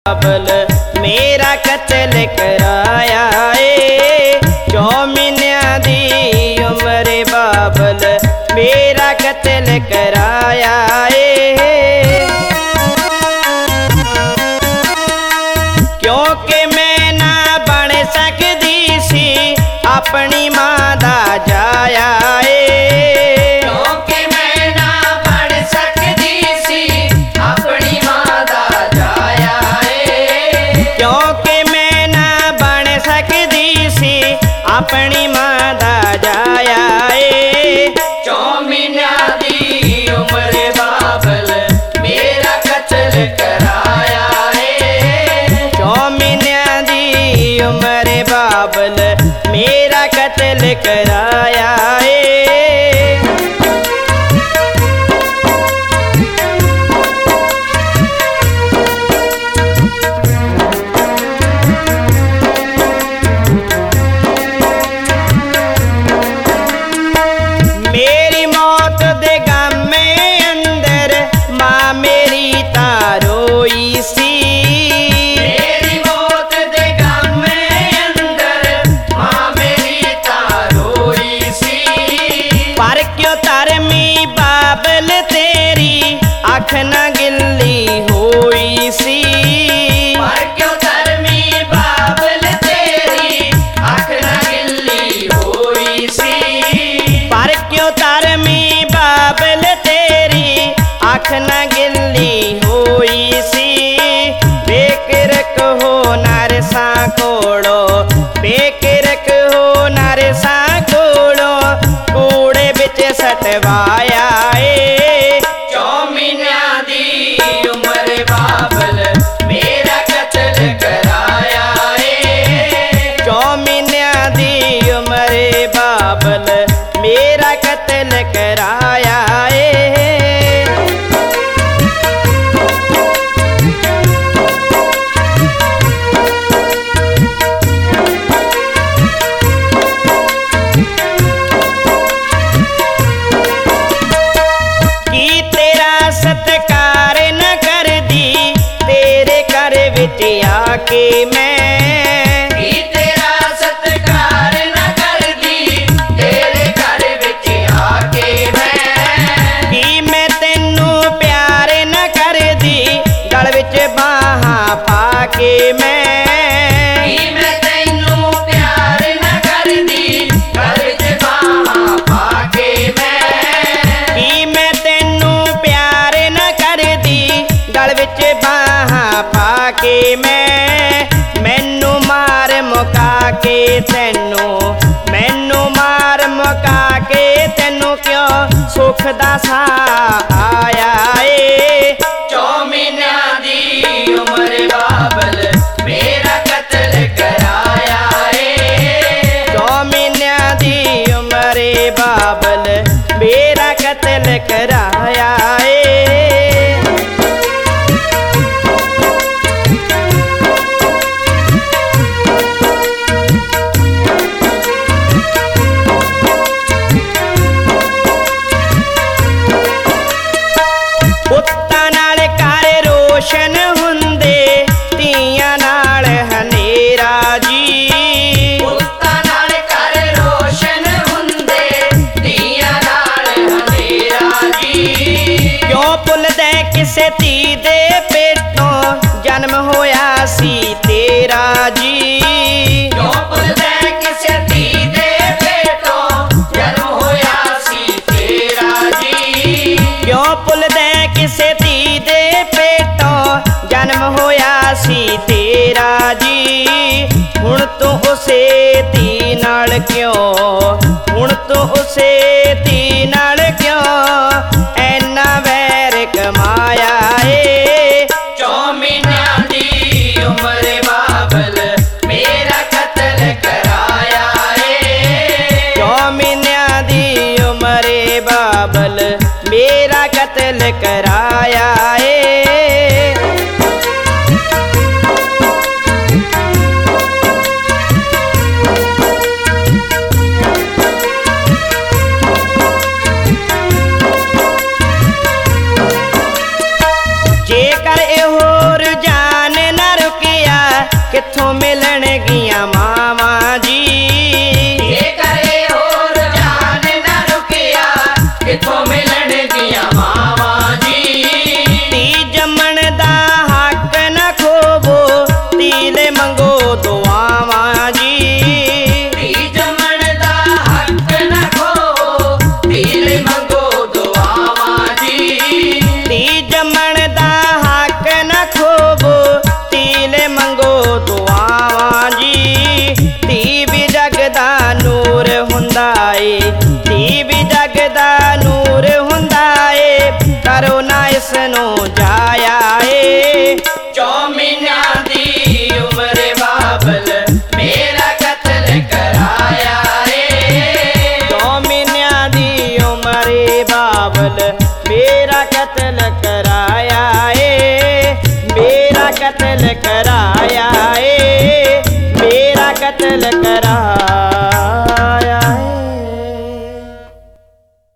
बाबल मेरा कत्ल कराया ए 4 महीनों दी उम्र बाबल मेरा कत्ल कराया ए क्योंकि मैं ना बन सकदी सी अपनी मां दा जाया ए क्योंकि मैं ना बन सकदी सी अपनी मां दा जाया ए क्योंकि मैं ना बन सकदी सी अपनी मां दा जाया ए 4 महीनों दी उम्र बाबल मेरा कत्ल कराया ए 4 महीनों दी उम्र बाबल मेरा कत्ल कराया ए मेरी मौत दे गम अंदर मां मेरी तारोई सी मेरी मौत दे गम अंदर मां मेरी तारोई सी पर क्यों धर्मी बाबल तेरी अख न गिल्ली होई सी पर क्यों धर्मी बाबल तेरी अख न गिल्ली होई सी पर क्यों धर्मी बाबल तेरी अख न गिल्ली होई सी बेकिरक हो नरसा कोड़ो बेकिरक हो नरसा कोड़ो कूड़े बिच सटवाया ए 4 महीनों दी उम्र बाबल मेरा कत्ल कराया ए 4 महीनों दी उम्र बाबल मेरा कत्ल कराया ए की तेरा सत्कार न कर दी तेरे घर विच आके मैं की तेरा सत्कार न कर दी तेरे घर विच आके मैं तेनू प्यार न कर दी गल विच बाहां पाके मैं तैनू प्यार न कर दी गल विच बाहां पाके मैं तेनू प्यार न कर दी गल विच बाहां पाके मैनू मार मुका के मैनू मार मुका के तेनू क्यों सुख दा सा आया ए 4 महीनों दी उम्र बाबल मेरा कत्ल कराया ए 4 महीनों दी उम्र बाबल मेरा कत्ल कराया ए पुत्तां नाल घर रोशन हुंदे धीआं नाल हनेरा जी पुत्तां नाल घर रोशन हुंदे धीआं नाल हनेरा जी क्यों भुलदे किसे धी दे पेटों जन्म होया सी तेरा जी क्यों भुलदे किसे धी दे पेटों जन्म होया सी तेरा जी क्यों भुलदे किसे धी दे पेटों जन्म होया सी तेरा जी हुण तू उसे धी नाल क्यों हुण तू उसे धी नाल क्यों ऐना वैर कमाया ए 4 महीनों दी उम्र बाबल मेरा कत्ल कराया ए 4 महीनों दी उम्र बाबल मेरा कत्ल कराया ए जेकर ए होर जान न ਕਿਸ ਨੂੰ ਜਾਇਆ ਏ। 4 ਮਹੀਨਿਆਂ ਦੀ ਉਮਰ ਬਾਬਲ ਮੇਰਾ ਕਤਲ ਕਰਾਇਆ ਏ। 2 ਮਹੀਨਿਆਂ ਦੀ ਉਮਰ ਬਾਬਲ